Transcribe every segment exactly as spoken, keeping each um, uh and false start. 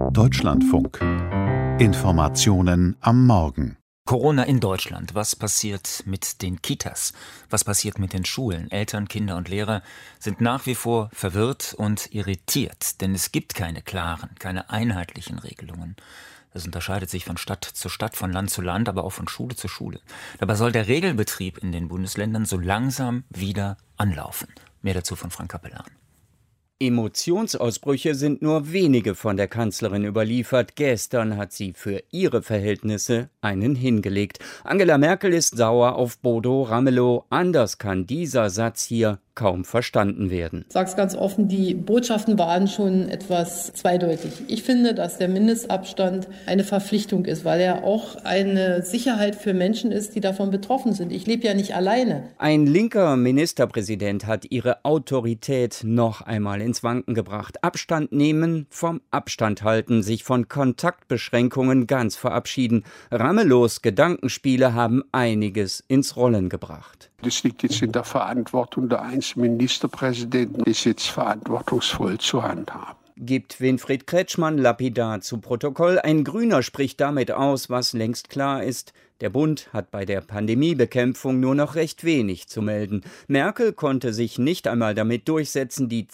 Deutschlandfunk. Informationen am Morgen. Corona in Deutschland. Was passiert mit den Kitas? Was passiert mit den Schulen? Eltern, Kinder und Lehrer sind nach wie vor verwirrt und irritiert, denn es gibt keine klaren, keine einheitlichen Regelungen. Das unterscheidet sich von Stadt zu Stadt, von Land zu Land, aber auch von Schule zu Schule. Dabei soll der Regelbetrieb in den Bundesländern so langsam wieder anlaufen. Mehr dazu von Frank Capellan. Emotionsausbrüche sind nur wenige von der Kanzlerin überliefert. Gestern hat sie für ihre Verhältnisse einen hingelegt. Angela Merkel ist sauer auf Bodo Ramelow. Anders kann dieser Satz hier kaum verstanden werden. Ich sage es ganz offen, die Botschaften waren schon etwas zweideutig. Ich finde, dass der Mindestabstand eine Verpflichtung ist, weil er auch eine Sicherheit für Menschen ist, die davon betroffen sind. Ich lebe ja nicht alleine. Ein linker Ministerpräsident hat ihre Autorität noch einmal ins Wanken gebracht. Abstand nehmen, vom Abstand halten, sich von Kontaktbeschränkungen ganz verabschieden. Ramelows Gedankenspiele haben einiges ins Rollen gebracht. Das liegt jetzt in der Verantwortung der einzelnen Ministerpräsidenten, das jetzt verantwortungsvoll zu handhaben. Gibt Winfried Kretschmann lapidar zu Protokoll. Ein Grüner spricht damit aus, was längst klar ist. Der Bund hat bei der Pandemiebekämpfung nur noch recht wenig zu melden. Merkel konnte sich nicht einmal damit durchsetzen, die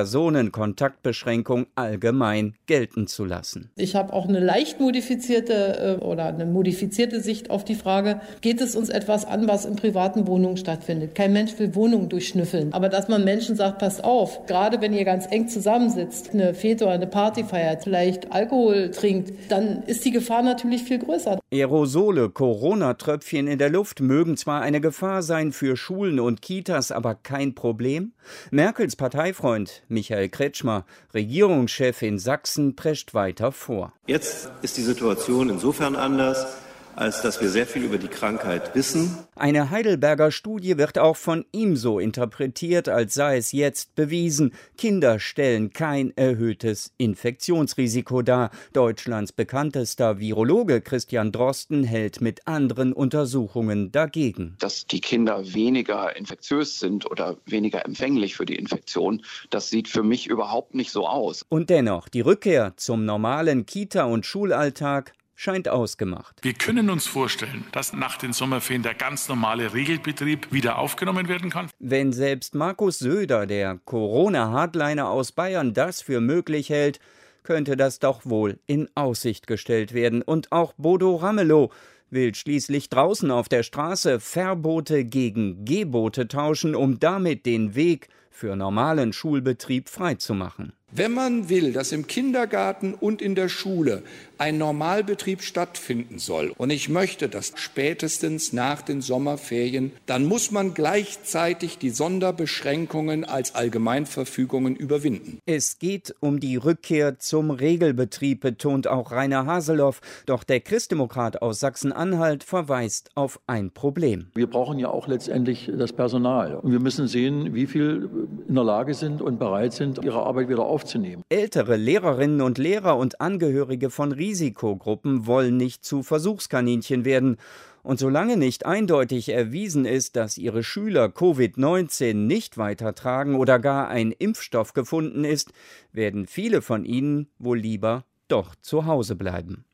Zehn-Personen-Kontaktbeschränkung allgemein gelten zu lassen. Ich habe auch eine leicht modifizierte oder eine modifizierte Sicht auf die Frage, geht es uns etwas an, was in privaten Wohnungen stattfindet? Kein Mensch will Wohnungen durchschnüffeln. Aber dass man Menschen sagt, passt auf, gerade wenn ihr ganz eng zusammensitzt, eine Fete oder eine Party feiert, vielleicht Alkohol trinkt, dann ist die Gefahr natürlich viel größer. Aerosole, Corona-Tröpfchen in der Luft mögen zwar eine Gefahr sein für Schulen und Kitas, aber kein Problem? Merkels Parteifreund Michael Kretschmer, Regierungschef in Sachsen, prescht weiter vor. Jetzt ist die Situation insofern anders, als dass wir sehr viel über die Krankheit wissen. Eine Heidelberger Studie wird auch von ihm so interpretiert, als sei es jetzt bewiesen. Kinder stellen kein erhöhtes Infektionsrisiko dar. Deutschlands bekanntester Virologe Christian Drosten hält mit anderen Untersuchungen dagegen. Dass die Kinder weniger infektiös sind oder weniger empfänglich für die Infektion, das sieht für mich überhaupt nicht so aus. Und dennoch, die Rückkehr zum normalen Kita- und Schulalltag scheint ausgemacht. Wir können uns vorstellen, dass nach den Sommerferien der ganz normale Regelbetrieb wieder aufgenommen werden kann. Wenn selbst Markus Söder, der Corona-Hardliner aus Bayern, das für möglich hält, könnte das doch wohl in Aussicht gestellt werden. Und auch Bodo Ramelow will schließlich draußen auf der Straße Verbote gegen Gebote tauschen, um damit den Weg für normalen Schulbetrieb freizumachen. Wenn man will, dass im Kindergarten und in der Schule ein Normalbetrieb stattfinden soll, und ich möchte das spätestens nach den Sommerferien, dann muss man gleichzeitig die Sonderbeschränkungen als Allgemeinverfügungen überwinden. Es geht um die Rückkehr zum Regelbetrieb, betont auch Rainer Haseloff. Doch der Christdemokrat aus Sachsen-Anhalt verweist auf ein Problem. Wir brauchen ja auch letztendlich das Personal. Und wir müssen sehen, wie viel in der Lage sind und bereit sind, ihre Arbeit wieder aufzunehmen. Ältere Lehrerinnen und Lehrer und Angehörige von Risikogruppen wollen nicht zu Versuchskaninchen werden. Und solange nicht eindeutig erwiesen ist, dass ihre Schüler Covid neunzehn nicht weitertragen oder gar ein Impfstoff gefunden ist, werden viele von ihnen wohl lieber doch zu Hause bleiben.